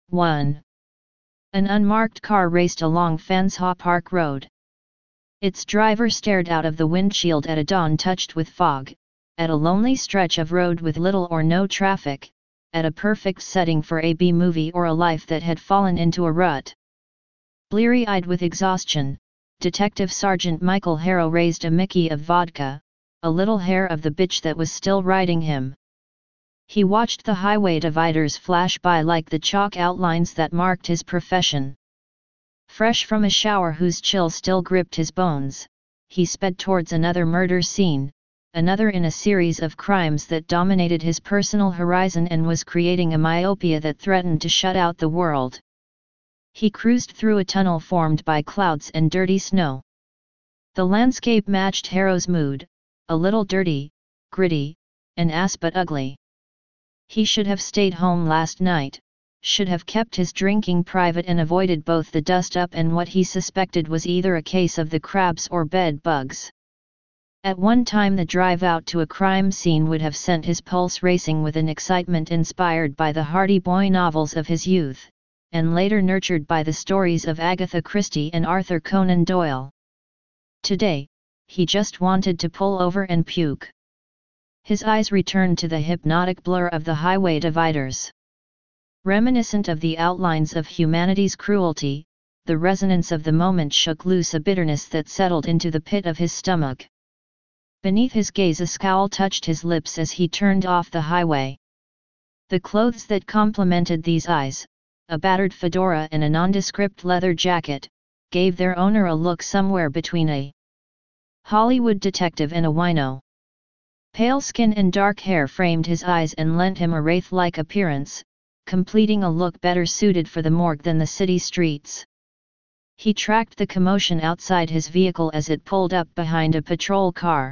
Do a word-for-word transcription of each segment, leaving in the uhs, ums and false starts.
one. An unmarked car raced along Fanshawe Park Road. Its driver stared out of the windshield at a dawn touched with fog, at a lonely stretch of road with little or no traffic, at a perfect setting for a B-movie or a life that had fallen into a rut. Bleary-eyed with exhaustion, Detective Sergeant Michael Harrow raised a Mickey of vodka, a little hair of the bitch that was still riding him. He watched the highway dividers flash by like the chalk outlines that marked his profession. Fresh from a shower whose chill still gripped his bones, he sped towards another murder scene, another in a series of crimes that dominated his personal horizon and was creating a myopia that threatened to shut out the world. He cruised through a tunnel formed by clouds and dirty snow. The landscape matched Harrow's mood, a little dirty, gritty, an ass but ugly. He should have stayed home last night, should have kept his drinking private and avoided both the dust-up and what he suspected was either a case of the crabs or bed bugs. At one time the drive out to a crime scene would have sent his pulse racing with an excitement inspired by the Hardy Boy novels of his youth, and later nurtured by the stories of Agatha Christie and Arthur Conan Doyle. Today, he just wanted to pull over and puke. His eyes returned to the hypnotic blur of the highway dividers. Reminiscent of the outlines of humanity's cruelty, the resonance of the moment shook loose a bitterness that settled into the pit of his stomach. Beneath his gaze a scowl touched his lips as he turned off the highway. The clothes that complemented these eyes, a battered fedora and a nondescript leather jacket, gave their owner a look somewhere between a Hollywood detective and a wino. Pale skin and dark hair framed his eyes and lent him a wraith-like appearance, completing a look better suited for the morgue than the city streets. He tracked the commotion outside his vehicle as it pulled up behind a patrol car.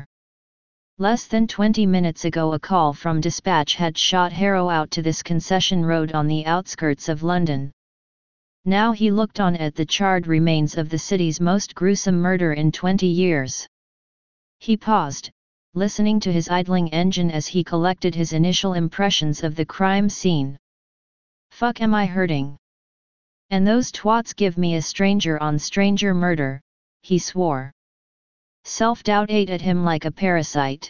Less than twenty minutes ago a call from dispatch had shot Harrow out to this concession road on the outskirts of London. Now he looked on at the charred remains of the city's most gruesome murder in twenty years. He paused, listening to his idling engine as he collected his initial impressions of the crime scene. Fuck, am I hurting? And those twats give me a stranger on stranger murder, he swore. Self-doubt ate at him like a parasite.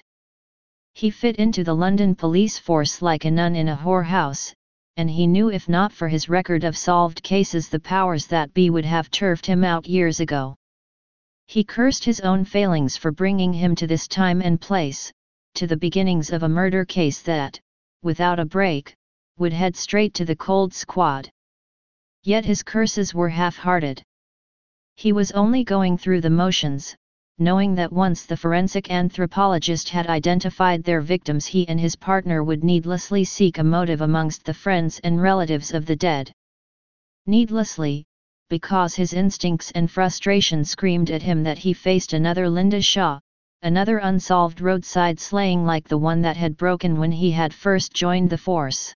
He fit into the London police force like a nun in a whorehouse, and he knew if not for his record of solved cases the powers that be would have turfed him out years ago. He cursed his own failings for bringing him to this time and place, to the beginnings of a murder case that, without a break, would head straight to the cold squad. Yet his curses were half-hearted. He was only going through the motions, knowing that once the forensic anthropologist had identified their victims he and his partner would needlessly seek a motive amongst the friends and relatives of the dead. Needlessly, because his instincts and frustration screamed at him that he faced another Linda Shaw, another unsolved roadside slaying like the one that had broken when he had first joined the force.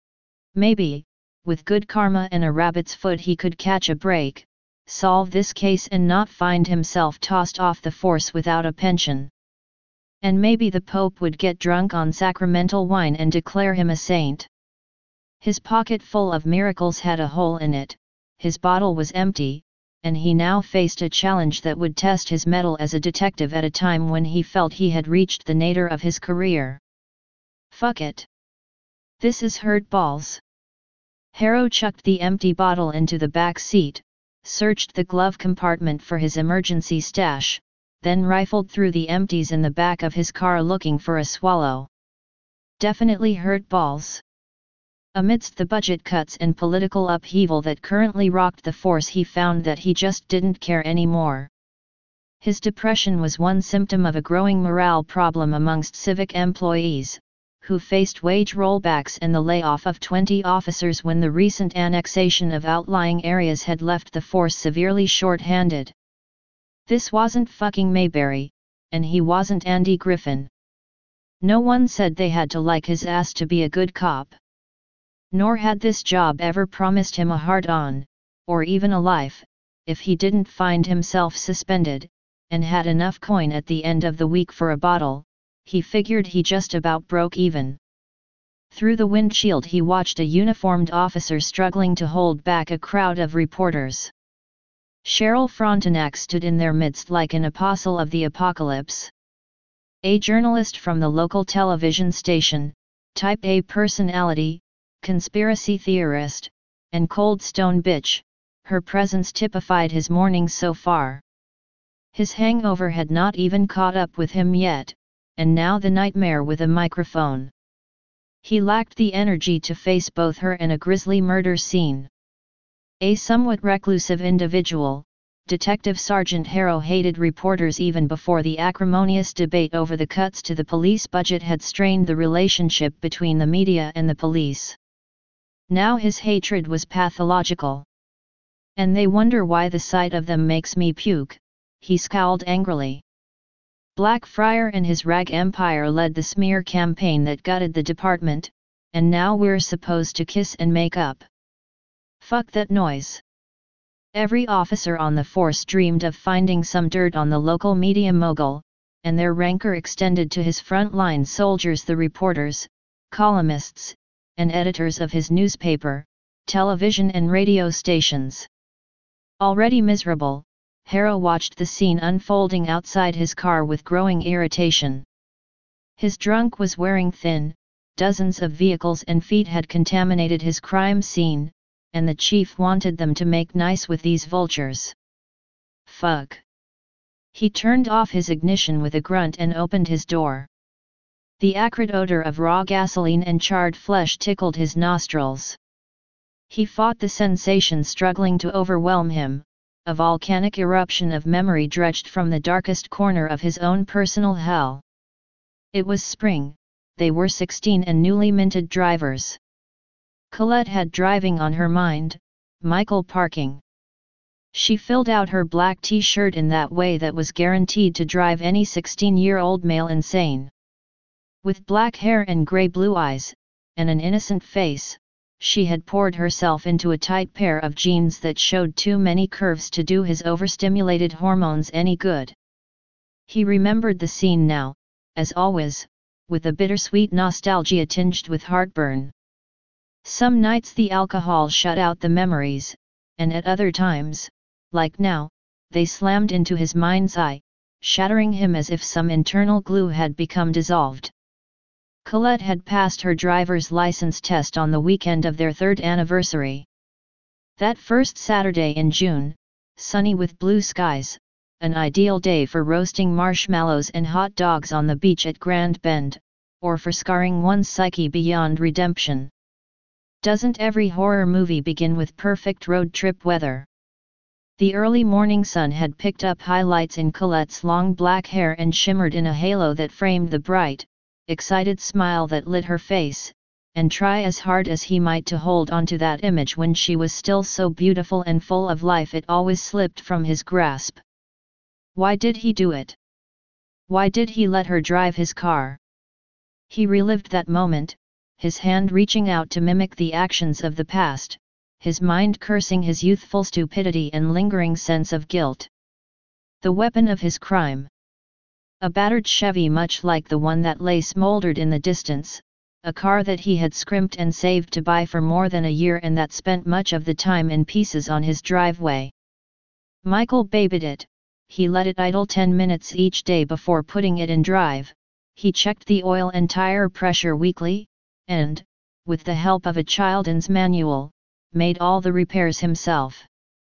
Maybe, with good karma and a rabbit's foot he could catch a break, solve this case and not find himself tossed off the force without a pension. And maybe the Pope would get drunk on sacramental wine and declare him a saint. His pocket full of miracles had a hole in it, his bottle was empty, and he now faced a challenge that would test his mettle as a detective at a time when he felt he had reached the nadir of his career. Fuck it. This is hurt balls. Harrow chucked the empty bottle into the back seat, searched the glove compartment for his emergency stash, then rifled through the empties in the back of his car looking for a swallow. Definitely hurt balls. Amidst the budget cuts and political upheaval that currently rocked the force he found that he just didn't care anymore. His depression was one symptom of a growing morale problem amongst civic employees, who faced wage rollbacks and the layoff of twenty officers when the recent annexation of outlying areas had left the force severely short-handed. This wasn't fucking Mayberry, and he wasn't Andy Griffin. No one said they had to like his ass to be a good cop. Nor had this job ever promised him a hard-on, or even a life, if he didn't find himself suspended, and had enough coin at the end of the week for a bottle. He figured he just about broke even. Through the windshield he watched a uniformed officer struggling to hold back a crowd of reporters. Cheryl Frontenac stood in their midst like an apostle of the apocalypse. A journalist from the local television station, type A personality, conspiracy theorist, and cold stone bitch, her presence typified his morning so far. His hangover had not even caught up with him yet, and now the nightmare with a microphone. He lacked the energy to face both her and a grisly murder scene. A somewhat reclusive individual, Detective Sergeant Harrow hated reporters even before the acrimonious debate over the cuts to the police budget had strained the relationship between the media and the police. Now his hatred was pathological. "And they wonder why the sight of them makes me puke," he scowled angrily. Blackfriar and his rag empire led the smear campaign that gutted the department, and now we're supposed to kiss and make up. Fuck that noise. Every officer on the force dreamed of finding some dirt on the local media mogul, and their rancor extended to his front-line soldiers, the reporters, columnists, and editors of his newspaper, television and radio stations. Already miserable, Harrow watched the scene unfolding outside his car with growing irritation. His drunk was wearing thin, dozens of vehicles and feet had contaminated his crime scene, and the chief wanted them to make nice with these vultures. Fuck. He turned off his ignition with a grunt and opened his door. The acrid odor of raw gasoline and charred flesh tickled his nostrils. He fought the sensation struggling to overwhelm him, a volcanic eruption of memory dredged from the darkest corner of his own personal hell. It was spring, they were sixteen and newly minted drivers. Colette had driving on her mind, Michael parking. She filled out her black t-shirt in that way that was guaranteed to drive any sixteen-year-old male insane. With black hair and grey-blue eyes, and an innocent face, she had poured herself into a tight pair of jeans that showed too many curves to do his overstimulated hormones any good. He remembered the scene now, as always, with a bittersweet nostalgia tinged with heartburn. Some nights the alcohol shut out the memories, and at other times, like now, they slammed into his mind's eye, shattering him as if some internal glue had become dissolved. Colette had passed her driver's license test on the weekend of their third anniversary. That first Saturday in June, sunny with blue skies, an ideal day for roasting marshmallows and hot dogs on the beach at Grand Bend, or for scarring one's psyche beyond redemption. Doesn't every horror movie begin with perfect road trip weather? The early morning sun had picked up highlights in Colette's long black hair and shimmered in a halo that framed the bright, excited smile that lit her face, and try as hard as he might to hold onto that image when she was still so beautiful and full of life, it always slipped from his grasp. Why did he do it? Why did he let her drive his car? He relived that moment, his hand reaching out to mimic the actions of the past, his mind cursing his youthful stupidity and lingering sense of guilt. The weapon of his crime. A battered Chevy much like the one that lay smoldered in the distance, a car that he had scrimped and saved to buy for more than a year and that spent much of the time in pieces on his driveway. Michael babied it, he let it idle ten minutes each day before putting it in drive, he checked the oil and tire pressure weekly, and, with the help of a children's manual, made all the repairs himself.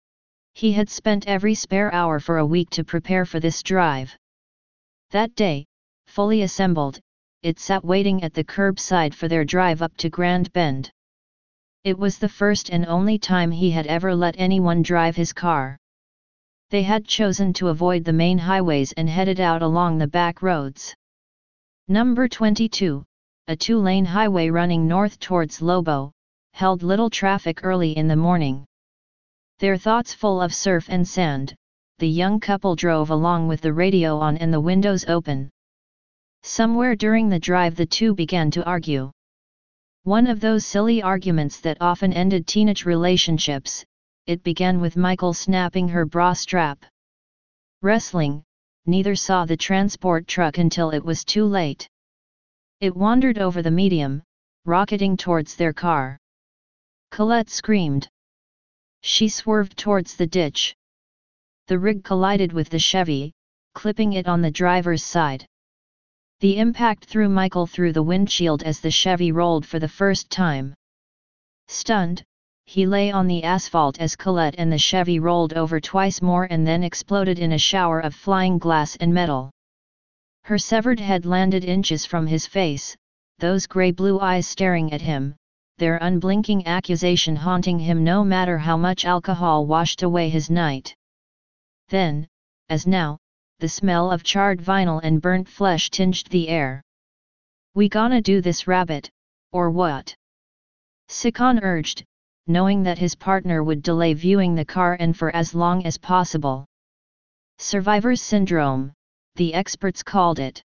He had spent every spare hour for a week to prepare for this drive. That day, fully assembled, it sat waiting at the curbside for their drive up to Grand Bend. It was the first and only time he had ever let anyone drive his car. They had chosen to avoid the main highways and headed out along the back roads. Number twenty-two, a two-lane highway running north towards Lobo, held little traffic early in the morning. Their thoughts full of surf and sand, the young couple drove along with the radio on and the windows open. Somewhere during the drive the two began to argue. One of those silly arguments that often ended teenage relationships, it began with Michael snapping her bra strap. Wrestling, neither saw the transport truck until it was too late. It wandered over the medium, rocketing towards their car. Colette screamed. She swerved towards the ditch. The rig collided with the Chevy, clipping it on the driver's side. The impact threw Michael through the windshield as the Chevy rolled for the first time. Stunned, he lay on the asphalt as Colette and the Chevy rolled over twice more and then exploded in a shower of flying glass and metal. Her severed head landed inches from his face, those grey-blue eyes staring at him, their unblinking accusation haunting him no matter how much alcohol washed away his night. Then, as now, the smell of charred vinyl and burnt flesh tinged the air. "We gonna do this, rabbit, or what?" Sikon urged, knowing that his partner would delay viewing the car and for as long as possible. Survivor's syndrome, the experts called it.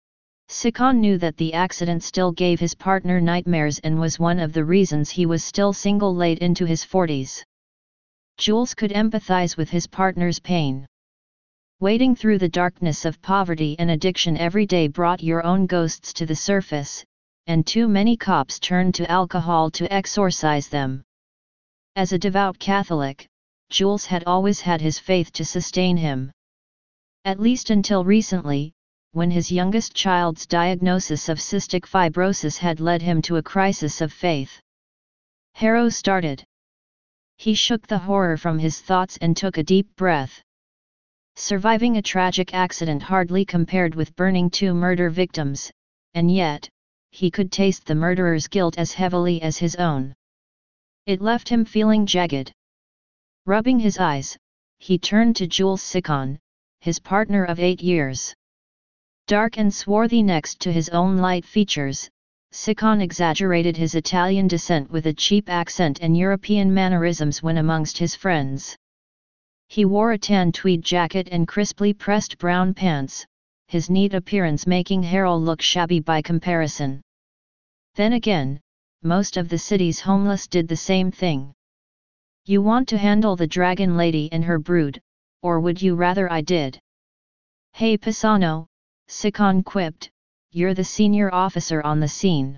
Sikon knew that the accident still gave his partner nightmares and was one of the reasons he was still single late into his forties. Jules could empathize with his partner's pain. Wading through the darkness of poverty and addiction every day brought your own ghosts to the surface, and too many cops turned to alcohol to exorcise them. As a devout Catholic, Jules had always had his faith to sustain him. At least until recently, when his youngest child's diagnosis of cystic fibrosis had led him to a crisis of faith. Harrow started. He shook the horror from his thoughts and took a deep breath. Surviving a tragic accident hardly compared with burning two murder victims, and yet, he could taste the murderer's guilt as heavily as his own. It left him feeling jagged. Rubbing his eyes, he turned to Jules Sikon, his partner of eight years. Dark and swarthy next to his own light features, Sikon exaggerated his Italian descent with a cheap accent and European mannerisms when amongst his friends. He wore a tan tweed jacket and crisply pressed brown pants, his neat appearance making Harrow look shabby by comparison. Then again, most of the city's homeless did the same thing. "You want to handle the dragon lady and her brood, or would you rather I did?" "Hey Pisano," Sikon quipped, "you're the senior officer on the scene.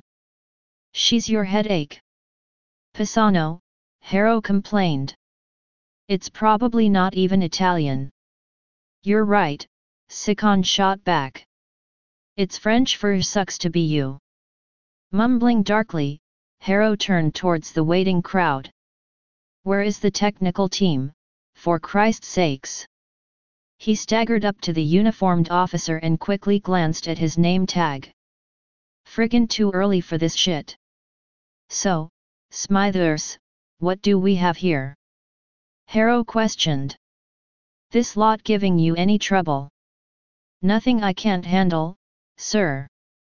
She's your headache." "Pisano," Harrow complained. "It's probably not even Italian." "You're right," Sikon shot back. "It's French for sucks to be you." Mumbling darkly, Harrow turned towards the waiting crowd. "Where is the technical team, for Christ's sakes?" He staggered up to the uniformed officer and quickly glanced at his name tag. "Friggin' too early for this shit." "So, Smithers, what do we have here?" Harrow questioned. "This lot giving you any trouble?" "Nothing I can't handle, sir."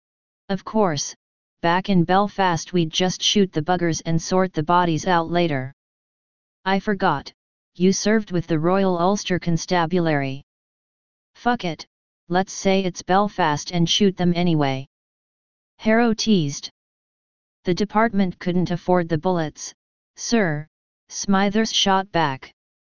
"Of course, back in Belfast we'd just shoot the buggers and sort the bodies out later." "I forgot, you served with the Royal Ulster Constabulary." "Fuck it, let's say it's Belfast and shoot them anyway." Harrow teased. "The department couldn't afford the bullets, sir," Smithers shot back.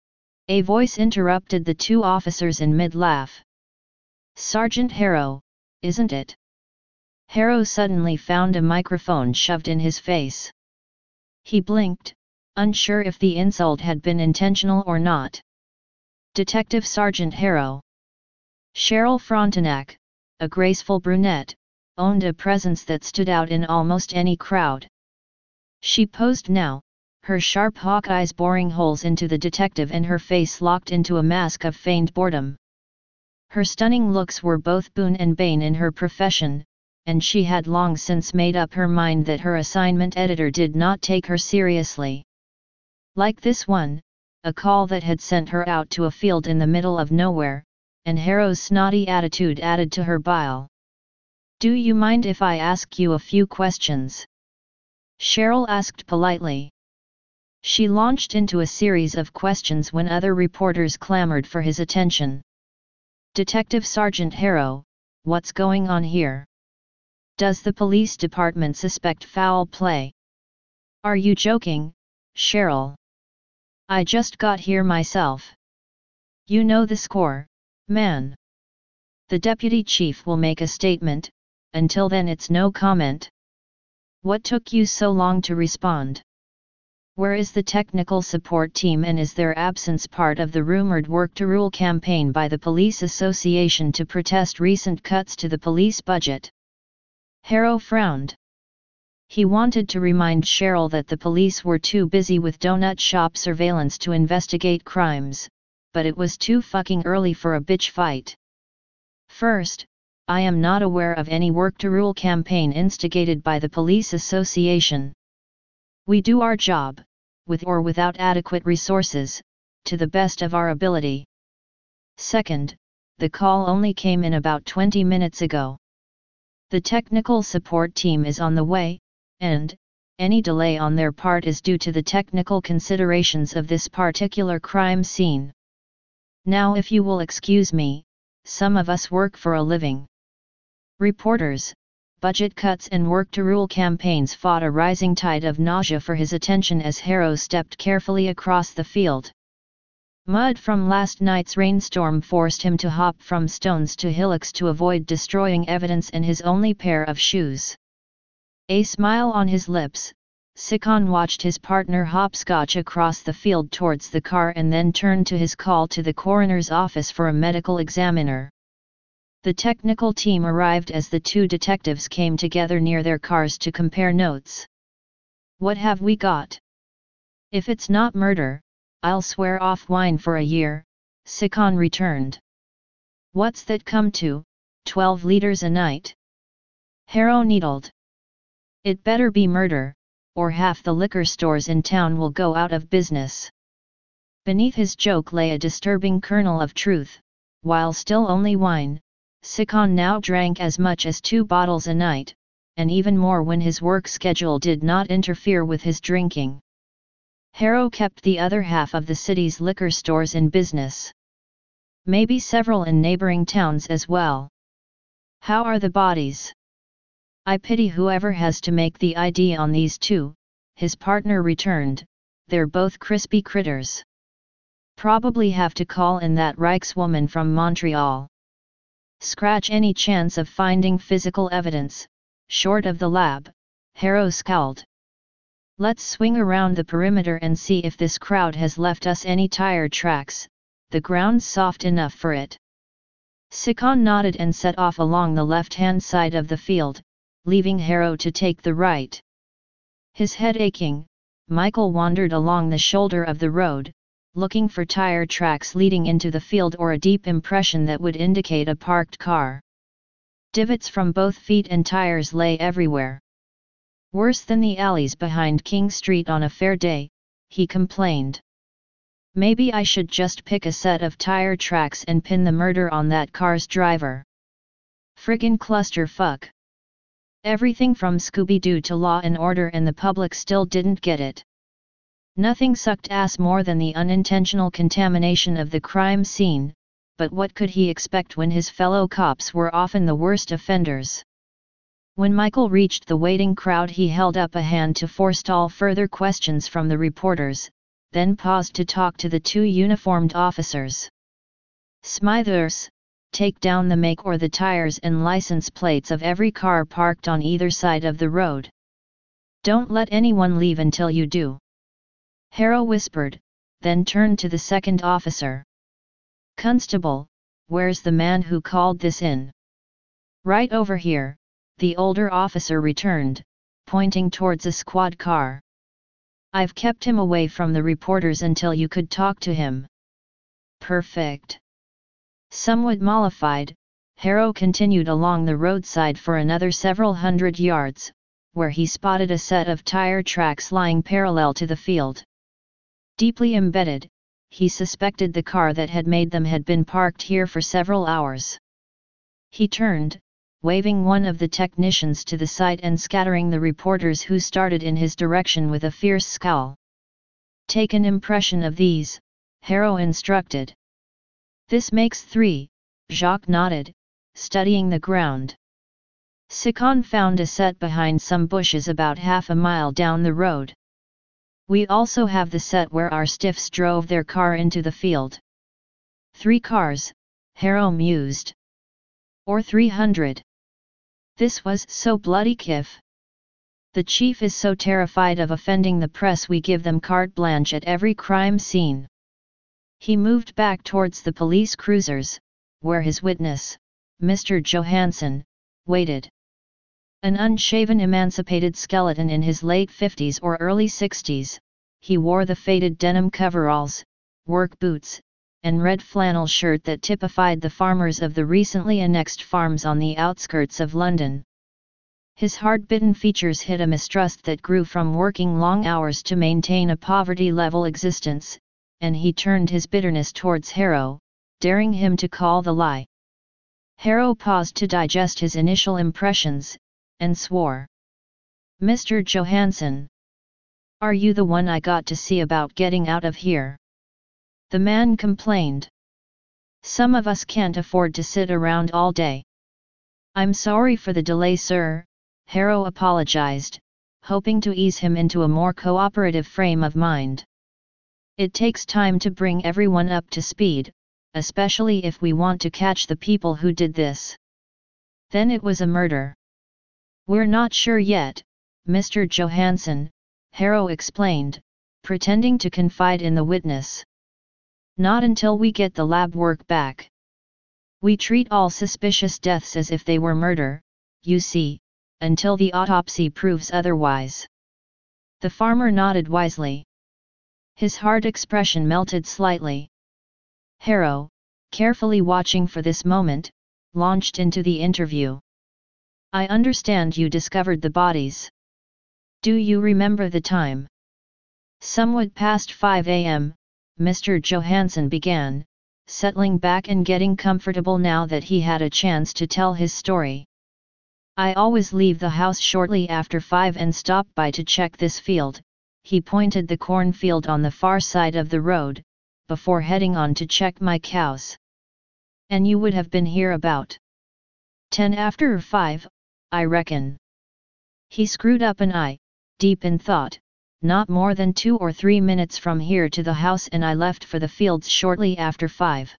A voice interrupted the two officers in mid-laugh. "Sergeant Harrow, isn't it?" Harrow suddenly found a microphone shoved in his face. He blinked, unsure if the insult had been intentional or not. "Detective Sergeant Harrow." Cheryl Frontenac, a graceful brunette, owned a presence that stood out in almost any crowd. She posed now, her sharp hawk eyes boring holes into the detective and her face locked into a mask of feigned boredom. Her stunning looks were both boon and bane in her profession, and she had long since made up her mind that her assignment editor did not take her seriously. Like this one, a call that had sent her out to a field in the middle of nowhere, and Harrow's snotty attitude added to her bile. "Do you mind if I ask you a few questions?" Cheryl asked politely. She launched into a series of questions when other reporters clamored for his attention. "Detective Sergeant Harrow, what's going on here? Does the police department suspect foul play?" "Are you joking, Cheryl? I just got here myself." "You know the score, man. The deputy chief will make a statement, until then it's no comment." What took you so long to respond? Where is the technical support team, and is their absence part of the rumored Work to Rule campaign by the Police Association to protest recent cuts to the police budget? Harrow frowned. He wanted to remind Cheryl that the police were too busy with donut shop surveillance to investigate crimes, but it was too fucking early for a bitch fight. First, I am not aware of any Work to Rule campaign instigated by the Police Association. We do our job, with or without adequate resources, to the best of our ability. Second, the call only came in about twenty minutes ago. The technical support team is on the way, and any delay on their part is due to the technical considerations of this particular crime scene. Now, if you will excuse me, some of us work for a living. Reporters, budget cuts and Work to Rule campaigns fought a rising tide of nausea for his attention as Harrow stepped carefully across the field. Mud from last night's rainstorm forced him to hop from stones to hillocks to avoid destroying evidence in his only pair of shoes. A smile on his lips, Sikon watched his partner hopscotch across the field towards the car and then turned to his call to the coroner's office for a medical examiner. The technical team arrived as the two detectives came together near their cars to compare notes. What have we got? If it's not murder, I'll swear off wine for a year, Sikon returned. What's that come to, twelve liters a night? Harrow needled. It better be murder, or half the liquor stores in town will go out of business. Beneath his joke lay a disturbing kernel of truth. While still only wine, Sikon now drank as much as two bottles a night, and even more when his work schedule did not interfere with his drinking. Harrow kept the other half of the city's liquor stores in business. Maybe several in neighboring towns as well. How are the bodies? I pity whoever has to make the I D on these two, his partner returned. They're both crispy critters. Probably have to call in that Reichswoman from Montreal. Scratch any chance of finding physical evidence, short of the lab, Harrow scowled. Let's swing around the perimeter and see if this crowd has left us any tire tracks, the ground's soft enough for it. Sikon nodded and set off along the left-hand side of the field, leaving Harrow to take the right. His head aching, Michael wandered along the shoulder of the road, looking for tire tracks leading into the field or a deep impression that would indicate a parked car. Divots from both feet and tires lay everywhere. Worse than the alleys behind King Street on a fair day, he complained. Maybe I should just pick a set of tire tracks and pin the murder on that car's driver. Friggin' clusterfuck. Everything from Scooby-Doo to Law and Order, and the public still didn't get it. Nothing sucked ass more than the unintentional contamination of the crime scene, but what could he expect when his fellow cops were often the worst offenders? When Michael reached the waiting crowd, he held up a hand to forestall further questions from the reporters, then paused to talk to the two uniformed officers. Smithers, take down the make or the tires and license plates of every car parked on either side of the road. Don't let anyone leave until you do. Harrow whispered, then turned to the second officer. Constable, where's the man who called this in? Right over here, the older officer returned, pointing towards a squad car. I've kept him away from the reporters until you could talk to him. Perfect. Somewhat mollified, Harrow continued along the roadside for another several hundred yards, where he spotted a set of tire tracks lying parallel to the field. Deeply embedded, he suspected the car that had made them had been parked here for several hours. He turned, waving one of the technicians to the side and scattering the reporters who started in his direction with a fierce scowl. Take an impression of these, Harrow instructed. This makes three, Jacques nodded, studying the ground. Sikon found a set behind some bushes about half a mile down the road. We also have the set where our stiffs drove their car into the field. Three cars, Harrow mused. Or three hundred. This was so bloody kiff. The chief is so terrified of offending the press we give them carte blanche at every crime scene. He moved back towards the police cruisers, where his witness, Mister Johansson, waited. An unshaven emancipated skeleton in his late fifties or early sixties, he wore the faded denim coveralls, work boots, and red flannel shirt that typified the farmers of the recently annexed farms on the outskirts of London. His hard-bitten features hid a mistrust that grew from working long hours to maintain a poverty-level existence, and he turned his bitterness towards Harrow, daring him to call the lie. Harrow paused to digest his initial impressions, and swore. "Mister Johansson, are you the one I got to see about getting out of here?" The man complained. "Some of us can't afford to sit around all day." "I'm sorry for the delay, sir," Harrow apologized, hoping to ease him into a more cooperative frame of mind. "It takes time to bring everyone up to speed, especially if we want to catch the people who did this." "Then it was a murder?" "We're not sure yet, Mister Johansson," Harrow explained, pretending to confide in the witness. "Not until we get the lab work back. We treat all suspicious deaths as if they were murder, you see, until the autopsy proves otherwise." The farmer nodded wisely. His hard expression melted slightly. Harrow, carefully watching for this moment, launched into the interview. "I understand you discovered the bodies. Do you remember the time?" "Somewhat past five a m, Mister Johansson began, settling back and getting comfortable now that he had a chance to tell his story. "I always leave the house shortly after five and stop by to check this field," he pointed the cornfield on the far side of the road, "before heading on to check my cows." "And you would have been here about ten after five, I reckon." He screwed up an eye, deep in thought. "Not more than two or three minutes from here to the house, and I left for the fields shortly after five."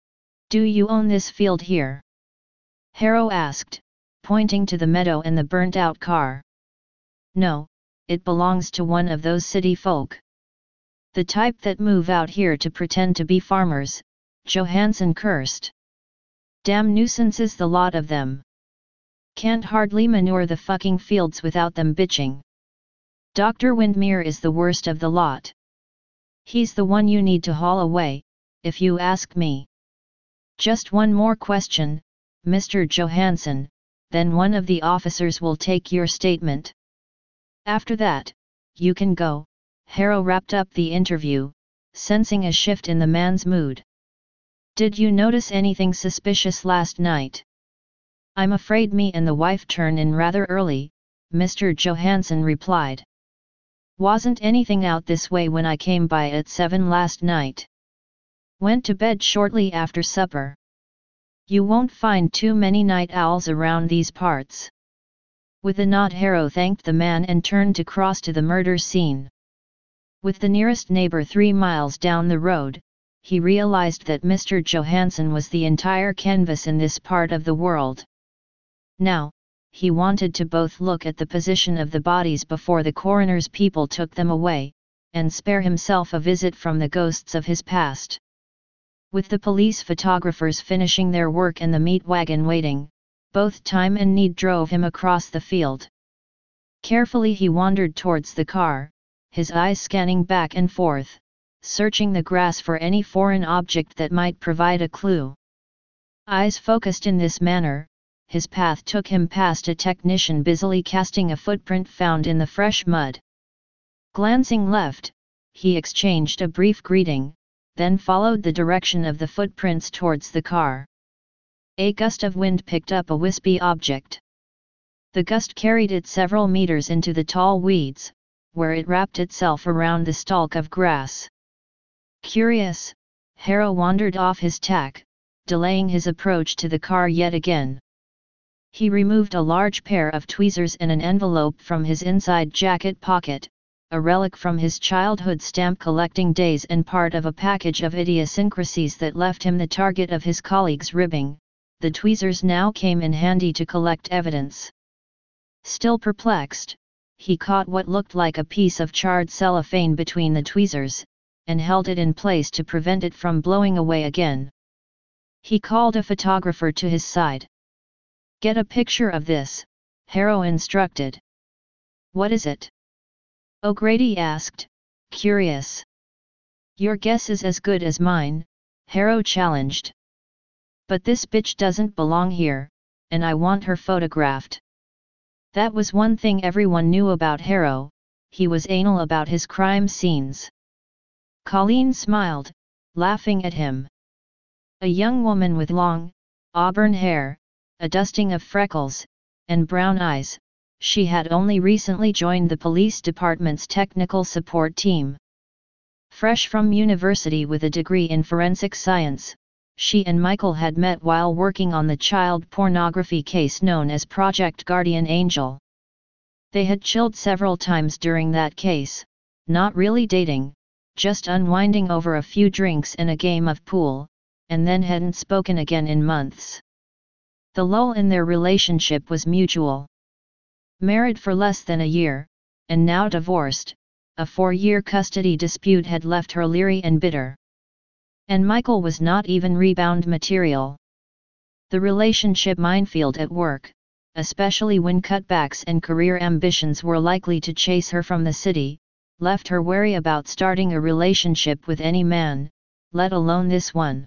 "Do you own this field here?" Harrow asked, pointing to the meadow and the burnt-out car. "No, it belongs to one of those city folk. The type that move out here to pretend to be farmers," Johansson cursed. "Damn nuisances, the lot of them. Can't hardly manure the fucking fields without them bitching. Doctor Windmere is the worst of the lot. He's the one you need to haul away, if you ask me." "Just one more question, Mister Johansson, then one of the officers will take your statement. After that, you can go," Harrow wrapped up the interview, sensing a shift in the man's mood. "Did you notice anything suspicious last night?" "I'm afraid me and the wife turned in rather early," Mister Johansson replied. "Wasn't anything out this way when I came by at seven last night. Went to bed shortly after supper. You won't find too many night owls around these parts." With a nod, Harrow thanked the man and turned to cross to the murder scene. With the nearest neighbor three miles down the road, he realized that Mister Johansson was the entire canvas in this part of the world. Now, he wanted to both look at the position of the bodies before the coroner's people took them away, and spare himself a visit from the ghosts of his past. With the police photographers finishing their work and the meat wagon waiting, both time and need drove him across the field. Carefully he wandered towards the car, his eyes scanning back and forth, searching the grass for any foreign object that might provide a clue. Eyes focused in this manner, his path took him past a technician busily casting a footprint found in the fresh mud. Glancing left, he exchanged a brief greeting, then followed the direction of the footprints towards the car. A gust of wind picked up a wispy object. The gust carried it several meters into the tall weeds, where it wrapped itself around the stalk of grass. Curious, Harrow wandered off his tack, delaying his approach to the car yet again. He removed a large pair of tweezers and an envelope from his inside jacket pocket, a relic from his childhood stamp collecting days and part of a package of idiosyncrasies that left him the target of his colleagues' ribbing. The tweezers now came in handy to collect evidence. Still perplexed, he caught what looked like a piece of charred cellophane between the tweezers, and held it in place to prevent it from blowing away again. He called a photographer to his side. "Get a picture of this," Harrow instructed. "What is it?" O'Grady asked, curious. "Your guess is as good as mine," Harrow challenged. "But this bitch doesn't belong here, and I want her photographed." That was one thing everyone knew about Harrow, he was anal about his crime scenes. Colleen smiled, laughing at him. A young woman with long, auburn hair, a dusting of freckles, and brown eyes, she had only recently joined the police department's technical support team. Fresh from university with a degree in forensic science, she and Michael had met while working on the child pornography case known as Project Guardian Angel. They had chilled several times during that case, not really dating, just unwinding over a few drinks and a game of pool, and then hadn't spoken again in months. The lull in their relationship was mutual. Married for less than a year, and now divorced, a four-year custody dispute had left her leery and bitter. And Michael was not even rebound material. The relationship minefield at work, especially when cutbacks and career ambitions were likely to chase her from the city, left her wary about starting a relationship with any man, let alone this one.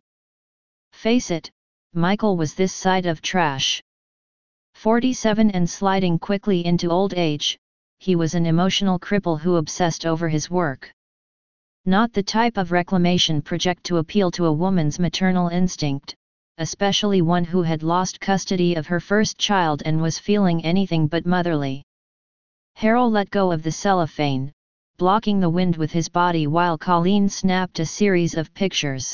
Face it, Michael was this side of trash. forty-seven and sliding quickly into old age, he was an emotional cripple who obsessed over his work. Not the type of reclamation project to appeal to a woman's maternal instinct, especially one who had lost custody of her first child and was feeling anything but motherly. Harrow let go of the cellophane, blocking the wind with his body while Colleen snapped a series of pictures.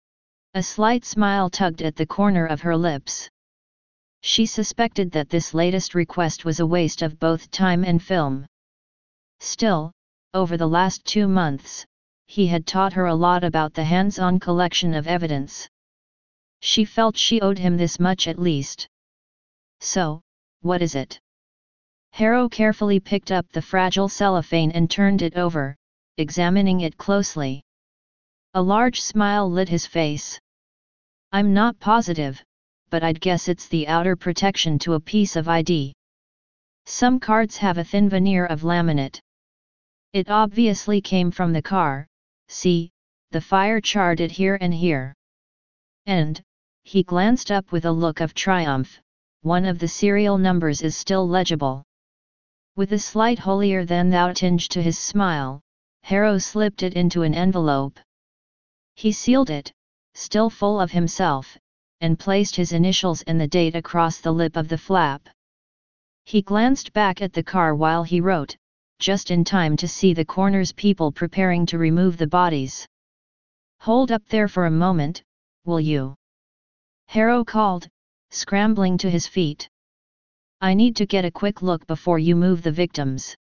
A slight smile tugged at the corner of her lips. She suspected that this latest request was a waste of both time and film. Still, over the last two months, he had taught her a lot about the hands-on collection of evidence. She felt she owed him this much at least. "So, what is it?" Harrow carefully picked up the fragile cellophane and turned it over, examining it closely. A large smile lit his face. "I'm not positive, but I'd guess it's the outer protection to a piece of I D. Some cards have a thin veneer of laminate. It obviously came from the car, see, the fire charred it here and here. And," he glanced up with a look of triumph, "one of the serial numbers is still legible." With a slight holier-than-thou tinge to his smile, Harrow slipped it into an envelope. He sealed it, still full of himself, and placed his initials and the date across the lip of the flap. He glanced back at the car while he wrote, just in time to see the coroner's people preparing to remove the bodies. "Hold up there for a moment, will you?" Harrow called, scrambling to his feet. "I need to get a quick look before you move the victims."